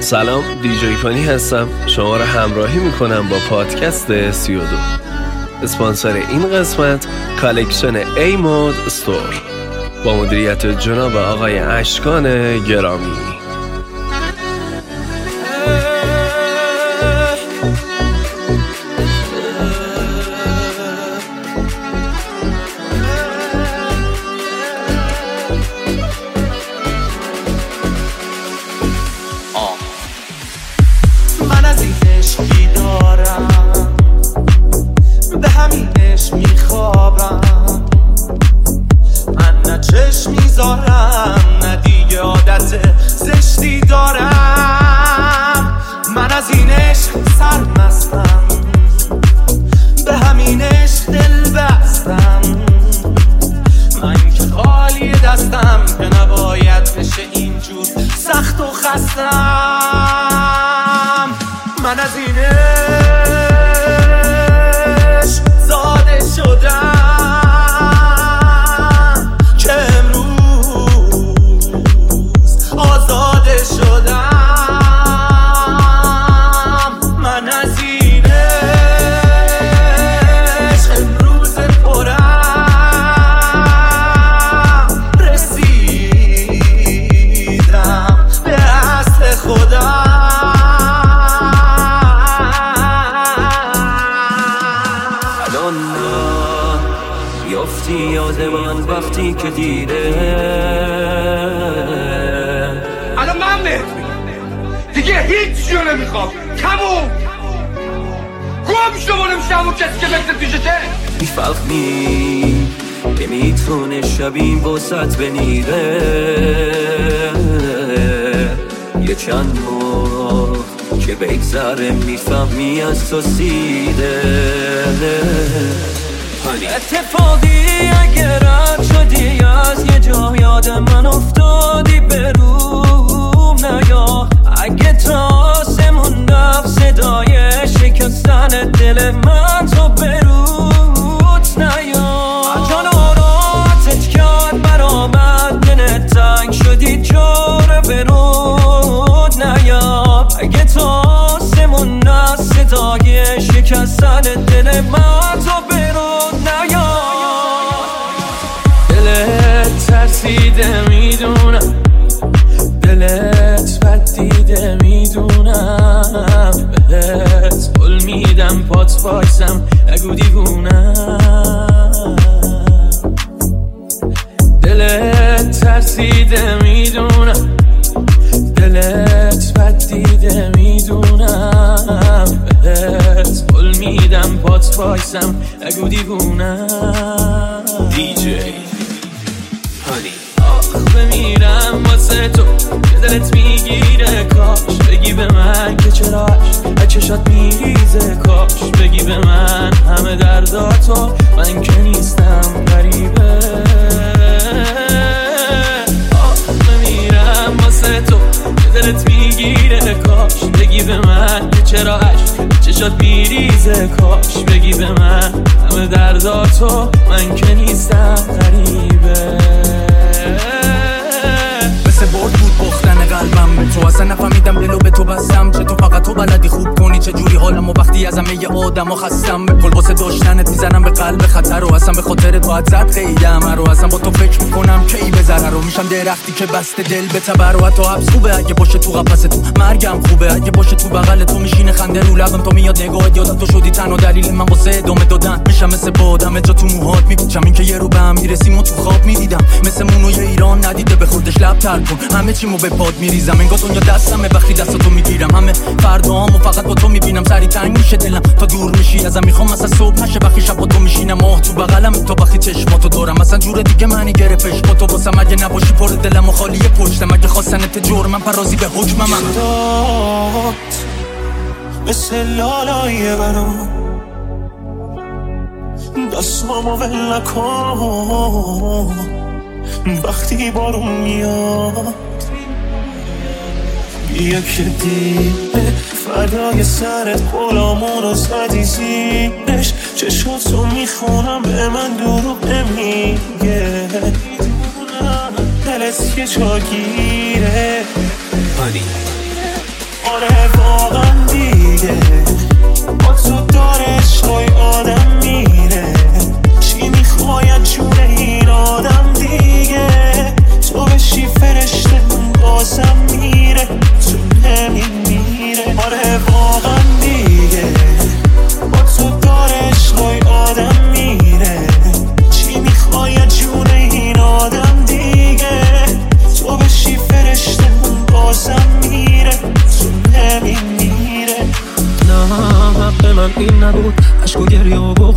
سلام، دیجی فانی هستم. شما را همراهی میکنم با پادکست 32. اسپانسر این قسمت کالکشن ای مود استور با مدیریت جناب آقای اشکان گرامی. من از این عشقی دارم، به همینش میخوابم. من نه چشم میذارم نه دیگه عادت زشتی دارم. من از این عشق سرمستم، به همین عشق دل بستم. من که خالی دستم که نباید بشه اینجور سخت و خستم. من از این عشق زاده شدم که امروز آزاده شدم. من از این عشق امروز پرم رسیدم به اصل خودم. بیافتی یاد من وقتی که دیره. الان من بهت میگم دیگه هیچ چیو نمیخوام، تموم. گم شو نمیشه همون کسی که مثل پیشته. هیچ فهمی نمیتونه شبیم واسط بنیره. یه چند ماه که بگذره میفهمی از تو سیده. اتفاقی اگر رد شدی از یه جا یاد من افتادی به روم نیا. اگه تا آسمون رفت صدای شکستن دل من تو بروت نیا. جان آراتت کرد برآمد دل تنگ شدی جاره برود نیا. اگه تا آسمون رفت صدای شکستن دل من تو برود نیا. دلت ترسیده میدونم، دلت بد دیده میدونم. بهت قول میدم پات پایسم نگو دیوونم. دلت ترسیده میدونم، دلت بد دیده میدونم. بهت قول میدم پات پایسم نگو دیوونم. دیجی هانی بمیرم واسه تو که دلت میگیره. کاش بگی به من که چراش از چشات میریزه. کاش بگی به من همه درداتو، من که نیستم غریبه. بمیرم واسه تو که دلت میگیره. کاش بگی به من که چراش چشات میریزه. کاش بگی به من همه درداتو، من که نیستم غریبه. مثل برد بود باختن قلبم به تو. اصلا نفهمیدم دلو به تو بستم. چه تو فقط تو بلدی خوب کنی چه جوری حالمو وقتی از همه ی آدم ها خستم. به کل واسه داشتنت میزنم به قلب خطر رو. اصلا به خاطر تو زد خیدم رو. اصلا با تو فکر میکنم کی به ضرر رو. میشم درختی که بسته دل به تبر و حتی حبس خوبه اگه باشه تو قفس تو. مرگم خوبه اگه باشه تو بغل تو. میشینه خنده رو لبم تو میاد نگاهت یادم تو شدی تنها دلیل من واسه ادامه دادن. میشم مثل بادم جا تو موهات میپیچم. این که یه رو به هم میرسیم و تو خواب میدیدم. مثل مونوی ایران ندیده به خودش لب تر کن. همه چیمو به پاد میریزم انگار دنیا دستمه وقتی دستاتو میگیرم. همه فرداهامو فقط با تو میبینم. سری تنگ میشه دلم تا دور میشی ازم. میخوام مثلا صبح نشه وقتی شب با تو میشینم. ماه تو بغلم تو وقتی چشماتو دارم. مثلا جور دیگه معنی گرفتش با تو واسم. اگه نباشی پر دلم و خالی پشتم. اگه خواستنت جرمم پرازی به حکمم. مثل لالای برام دستمامو ول نکن وقتی بارون میاد. بیا که دیره فردای سرت غلامونو زدی زیرش. چشاتو میخونم به من دروغ نمیگه. دلت یه جا گیره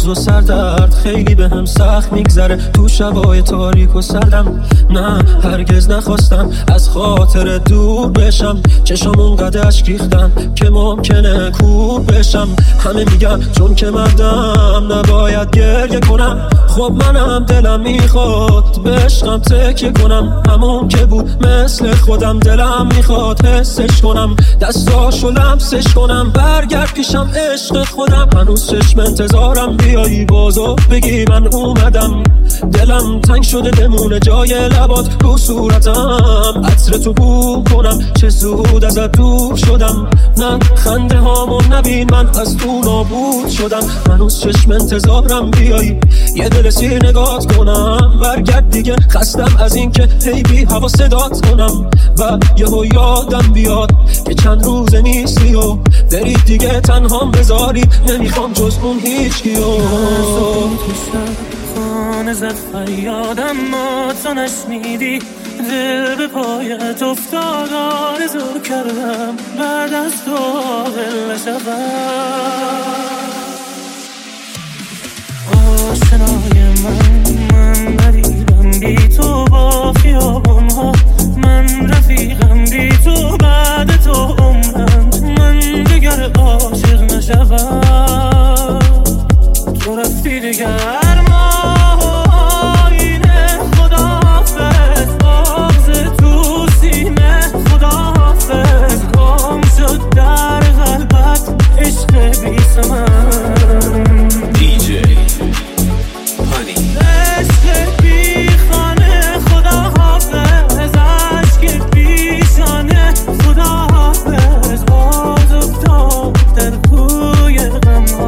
بغض و سردرد خیلی به هم سخت میگذره تو شبای تاریک و سردم. نه هرگز نخواستم از خاطر دور بشم، چشم اونقدر اشک ریختم که ممکنه کور بشم. همه میگن چون که مردم نباید گریه کنم، خب منم دلم میخواد به عشقم تکیه کنم. همون که بود مثل خودم دلم میخواد حسش کنم، دستاشو لمسش کنم، برگرد پیشم عشق خودم. هنوز چشم انتظارم بیایی بازو بگی من اومدم. دلم تنگ شده بمونه جای لبات رو صورتم، عطر تو بو کنم چه زود ازت دور شدم. نه خنده هامو نبین من از تو نابود شدم. هنوز چشم انتظارم بیایی یه دل سیر نگات کنم، برگرد دیگه خستم از این که هی بی هوا صدات کنم. و یهو یادم بیاد که چند روزه نیستی و بری دیگه تنهام بذاری، نمیخوام جز اون هیچ کیو. خانه زد فریادم ما تو نشنیدی، دل به پایت افتاد آرزو کردم بعد از تو غل شدم. آشنای من ندیدم بی تو با خیابونها، من رفیقم بی تو بعد تو عمرم، من دیگر عاشق نشدم. تو رفتی دیگر ماهینه خداحافظ، بغض تو سینه خداحافظ، گم شد در قلبت عشق بی ثمن. دیجی پانی عشق بی خانه خداحافظ، عشق بی شانه خداحافظ، باز افتاد در کوی غم ها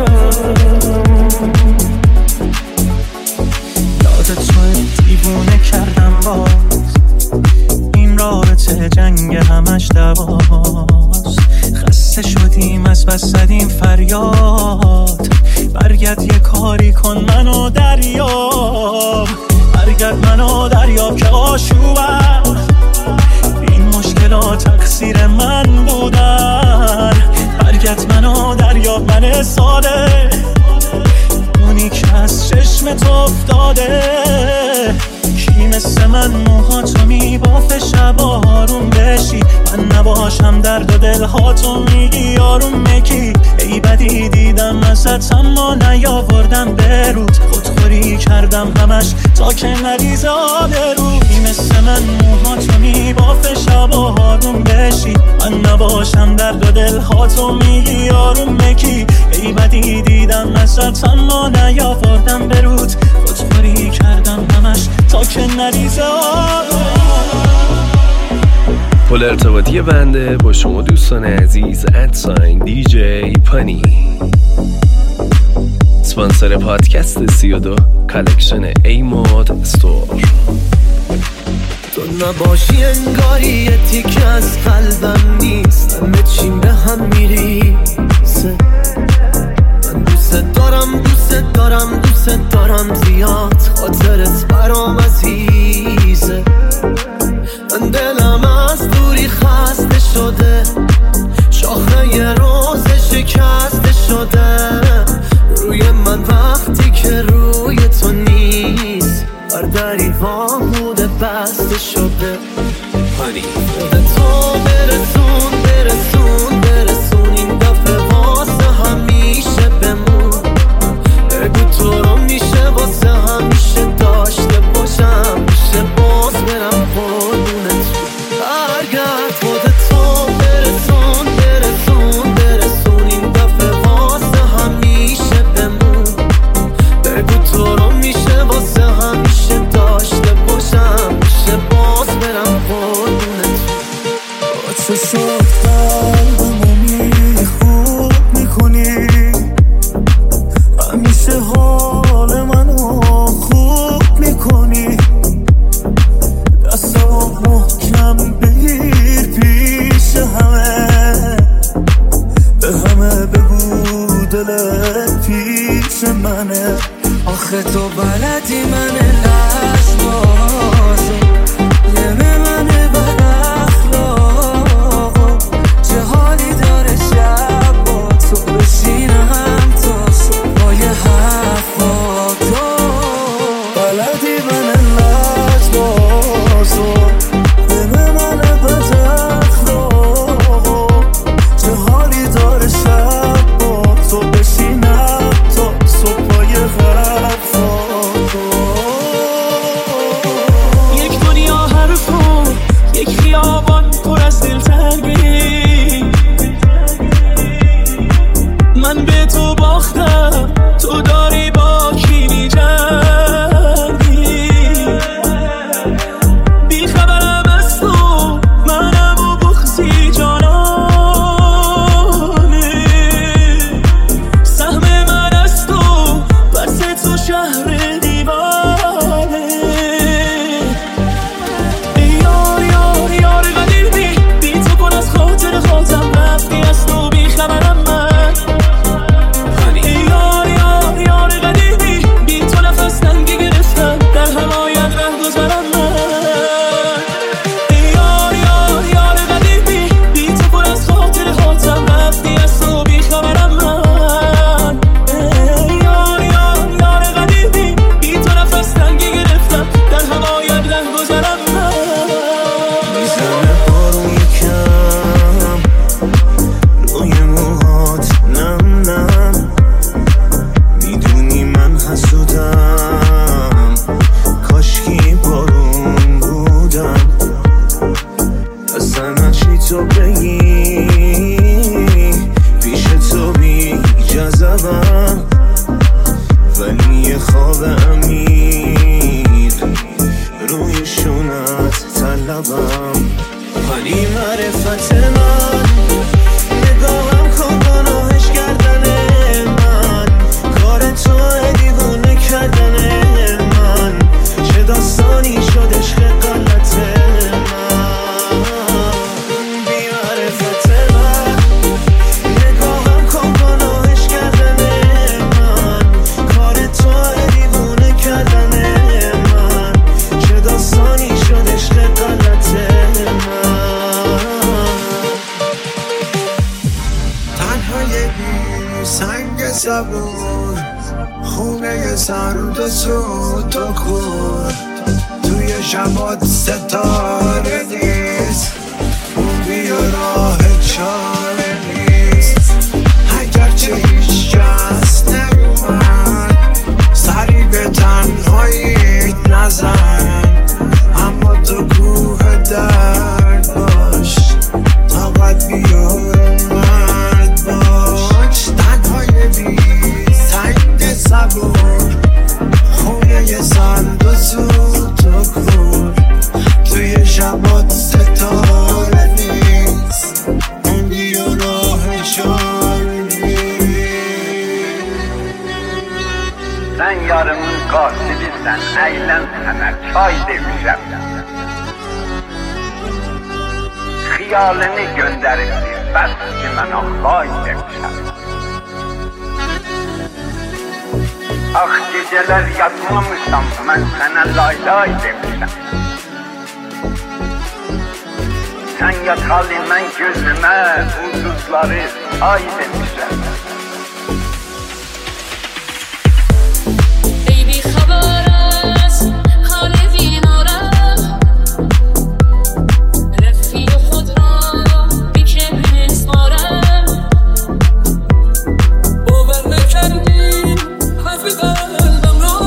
یادت شاید دیوونه کردم باز، این رابطه جنگ همش دواست. خسته شدیم از بس زدیم فریاد، برگرد یه کاری کن منو دریاب، برگرد منو دریاب که آشوبم. این مشکلات تقصیر من بودن، برگرد منو دریاب من ساده، اونی که از چشم تو افتاده. کی مثل من موهاتو میبافه شبا آروم بشی، من نباشم درد و دلهاتو میگی آروم مکی. ای بدی دیدم ازت اما نیاوردم برود، خودخوری کردم همش تا که نریزه آبرو. کی مثل من موهاتو میبافه شبا آروم بشی، من نباشم درد و دلهاتو میگی آروم مکی. ای بدی دیدم ازت اما نیاوردم برود، خودخوری کردم همش تا که نریزه آبرو. پل ارتباطی بنده با شما دوستان عزیز @, دیجی پانی، اسپانسر پادکست 32 کالکشن ای مود استور. تو نباشی انگاری یه تیکه از قلبم نیست، همه چیم به هم میریزه. من دوست دارم دوست دارم دوست دارم زیاد، خاطرت برام عزیزه. من دلم از دوری خسته شده، شاخه یه روز شکسته شده. روی من وقتی که روی تو نیست، بر دریوان بوده بسته شده. پانی به تو برسون برسون برسون، این دفعه واسه همیشه بمون. بگو تو رو میشه واسه همیشه داشته باشم، میشه باز برم قربونت. برگرد خودتو برسون برسون برسون، این دفعه واسه همیشه بمون. بگو تو رو میشه واسه همیشه داشته باشم، میشه باز برم قربونت. چه شد قلبمو خوب میکنی، همیشه حال منو خوب میکنی. دستم محکم بگیر پیش همه، به همه بگو دلت پیش منه. آخه تو بلدی من لشبازم، یه منه بد اخلاق، پر از دلتنگی. من به تو باختم، تو داری با کی می‌جنگی. بی خبرم از تو، منم و بغضی جانانه. سهم من از تو، پس تو شهر دیوانه. یار یار یار قدیمی، بی تو پر از خاطر خودم، رفتی از تو بی خبرم من. یار یار یار قدیمی، بی تو نفس تنگی گرفتم، در همایت ره گذرم من. یار یار یار قدیمی، بی تو پر از خاطر خودم، رفتی از تو بی خبرم من. یار یار یار قدیمی، بی تو نفس تنگی گرفتم، در همایت ره گذرم من. میزنه بارون یکم روی موهات نم نم. میدونی من حسودم، کاشکی بارون بودم. اصلا چی تو بگی، پیش تو بی جذبم، ولی یه خواب عمیق روی شونت طلبم. ولی معرفت من، نگاهم کن گناهش کردن من، کار تو دیوونه کردن من، چه داستانی شد عشق غلط من. بی معرفت من، نگاهم کن گناهش کردن من، کار تو دیوونه کردن من، چه داستانی شد عشق غلط من. تنهای بی سنگ صبور، خونه سرد و سود و کور، توی شبات ستاره نیست، اون بیا راه چاره نیست. اگرچه هیچ کس نیومد، سری به تنهاییت نزن، اما تو کوه درد باش، طاقت بیار مرد باش. تنهای بی سنگ صبور، خونه سرد و سود و کور، توی شبات ستاره نیست، اون بیا راه چاره نیست. Sen yarımın katilisin, eğlen sana çay demişim. Hiyalini gönderip bas ki bana hay demişim. Ah geceler yatmamışam, ben sana lay lay demişim. Sen yat halinden gözüme, ucuzları ay demişim. Baby خبر است حال بیمارم، رفیق خود را بی که بسپارم. باور نکردی حرف قلبم را،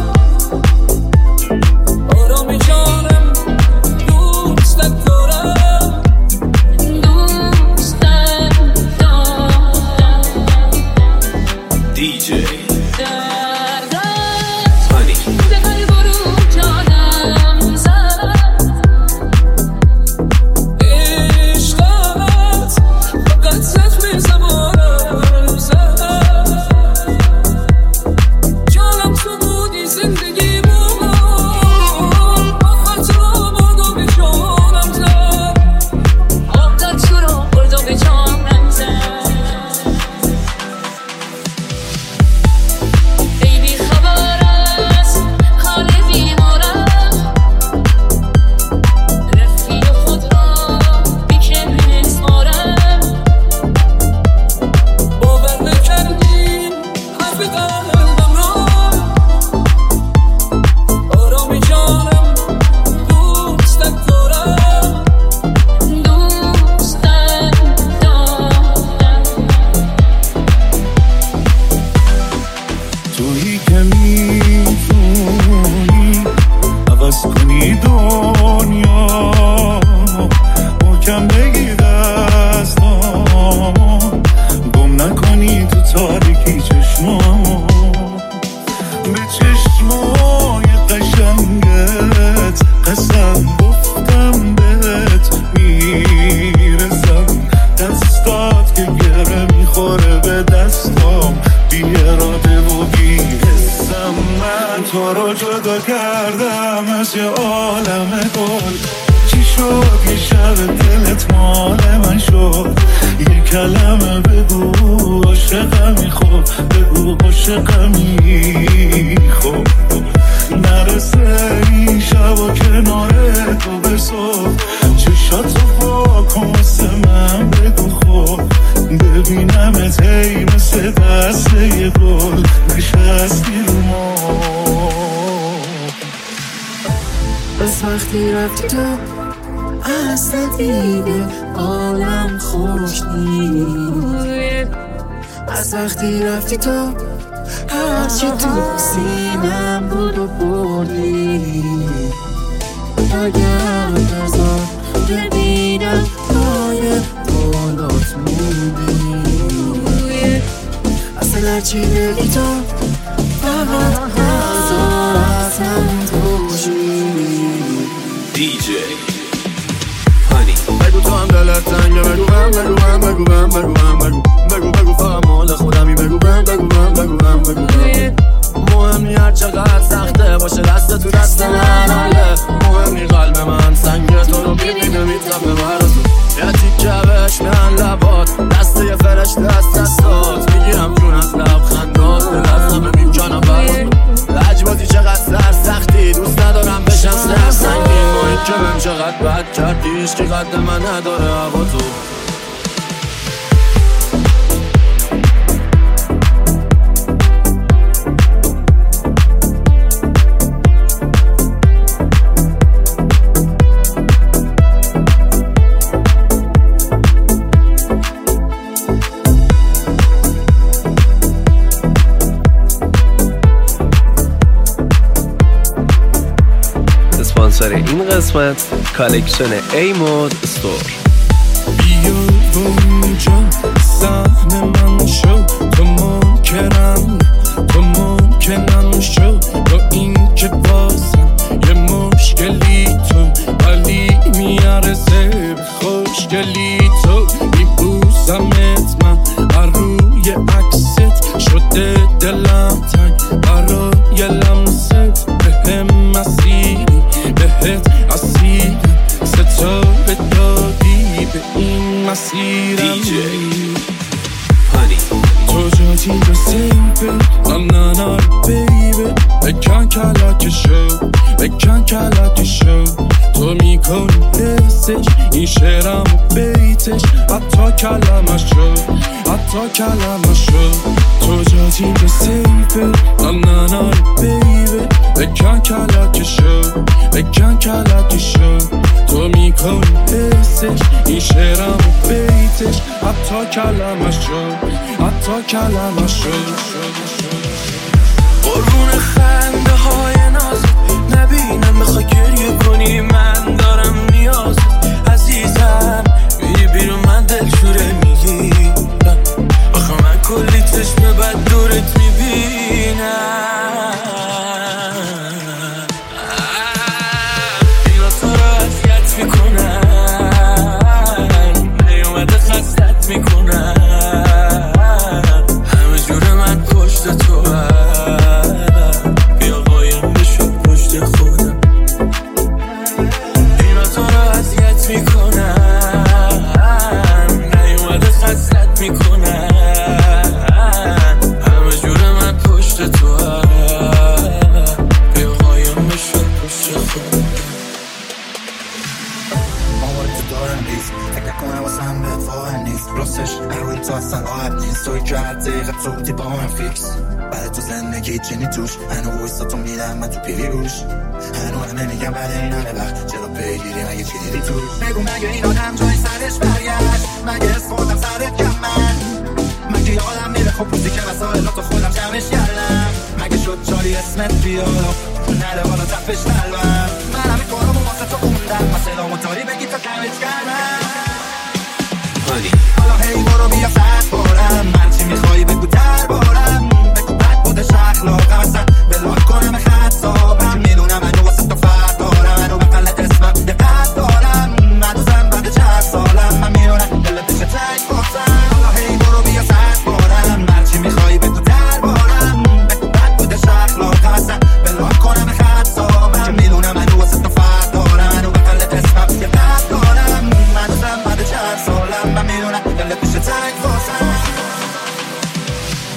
آرام جانم دوستت دارم، دوستت دارم. غمی خب نرسه این شب و کنار تو بسو چشاتو با کنس من بگو خب ببینم تی مثل دسته یه گل نشستی رو ما از وقتی رفتی تو اصلا دیگه عالم خوش نیست از وقتی رفتی تو هرچی تو سینم بود و بردی اگر نزار ببینم پای بالات موندی اصلا هرچی بگی تو فقط هزار اصلا توشی دیجی بگو تو هم دلت تنگه بگو بم بگو بم بگو بم بگو بم بگو بگو بگو فقط مال خودمی بگو بم بگو بم بگو بم بگو بم مهم نی هر چقدر سخته باشه دست تو دست من حاله مهم نی قلب من سنگ تو رو میبینه میتم برازو یه تیکه بهش میان لبات دست یه فرش دست دستات میگیرم جون از لبخندات دلستم میکنم برات لجبازی چقدر سر سختی دوست ندارم بشم سر سنگین ماهی که من چقدر بد کردیش که قد من نداره هوا تو اسپانسر این قسمت کالکشن ای مود استور. بیا اونجا سهم من شو تو ممکنم شو با این که بازم یه مشکلی تو ولی میارزه به خوشگلی تو میبوسمت من بر روی عکست شده دلم تنگ برای لمست بهم مسیری بهت اسیری ستاره دادی به این مسیرم تو جاتی به سیبه نانا بیبه بکن کلک شو تو میکنی حسش این شعرم و بیتش حتی کلمش شو تو جاتی به سیبه نانا بیبه بکن کلک شو تو میکنی حسش این شعرم و بیتش حتی کلمش شو قربون خنده های نازت نبینم بخوای گریه کنی من دارم نیازت عزیزم میری بیرون من دلشوره میگیرم آخه من کلی چشم بد دورت میبینم اینا تو رو اذیت میکنن نیومده خستت میکنن همه جور من پشت تو بیا قایم بشو پشت خودم اینا تو رو اذیت میکنن نیومده خستت میکنن همه جور من پشت تو بیا قایم بشو پشت خودم آوارد تو دارم ریز فکر نکنم واسم به فاهم نیست راستش احوال تو اصلا آب نیست توی که هر دقیقه صوتی با من فیکس بعد تو زندگی چنی توش هنو ویستا تو میدم من تو پیوی روش هنو همه میگم بعد این همه وقت چرا پیگیری مگه چی دیدی توش بگو مگه این آدم جای سرش برگشت مگه اسمودم سرت کم مگه یادم میره خب روزی که وسایلاتو خودم جمعش کردم مگه شد جاری اسمت بیاد نره بالا تفش قلبم من همه کارامو واسه تو خوندم مثلا موتاری بگی تا کمش کردم حالا هی برو بیا سخت بارم من چی میخوایی بگو در بارم بگو بد بودش اخلاقم اصلا بلاک کنم خطابم میدونم منو واسه تو فرد دارم منو بقلت اسمم یه قد دارم من دوزم بعد چند سالم من میدونم دلت بشه تک بازم حالا هی برو بیا سخت بارم من چی میخوایی بگو در بارم بگو بد بودش اخلاقم اصلا بلاک کنم خطابم میدونم منو واسه تو فرد دارم منو بقلت اسمم یه قد دارم من دوزم بعد چند سالم من میدونم دلت بشه تک بازم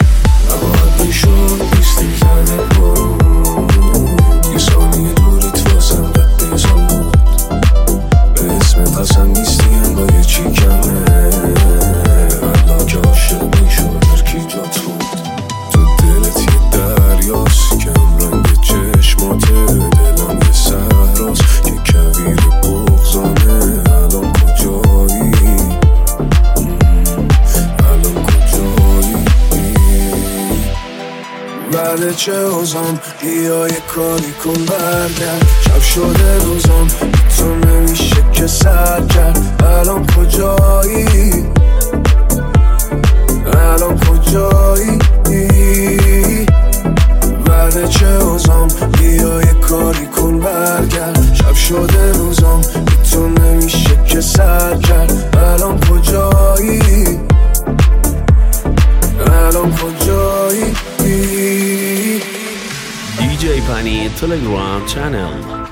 بعد چه اوزام بیا یه کاری کن برگرد شب شده روزام تو نمیشه که سر کرد الان کجایی الان کجایی بعد چه اوزام بیا یه کاری کن برگرد شب شده روزام تو نمیشه که سر کرد الان کجایی الان کجایی DJ Pani Telegram channel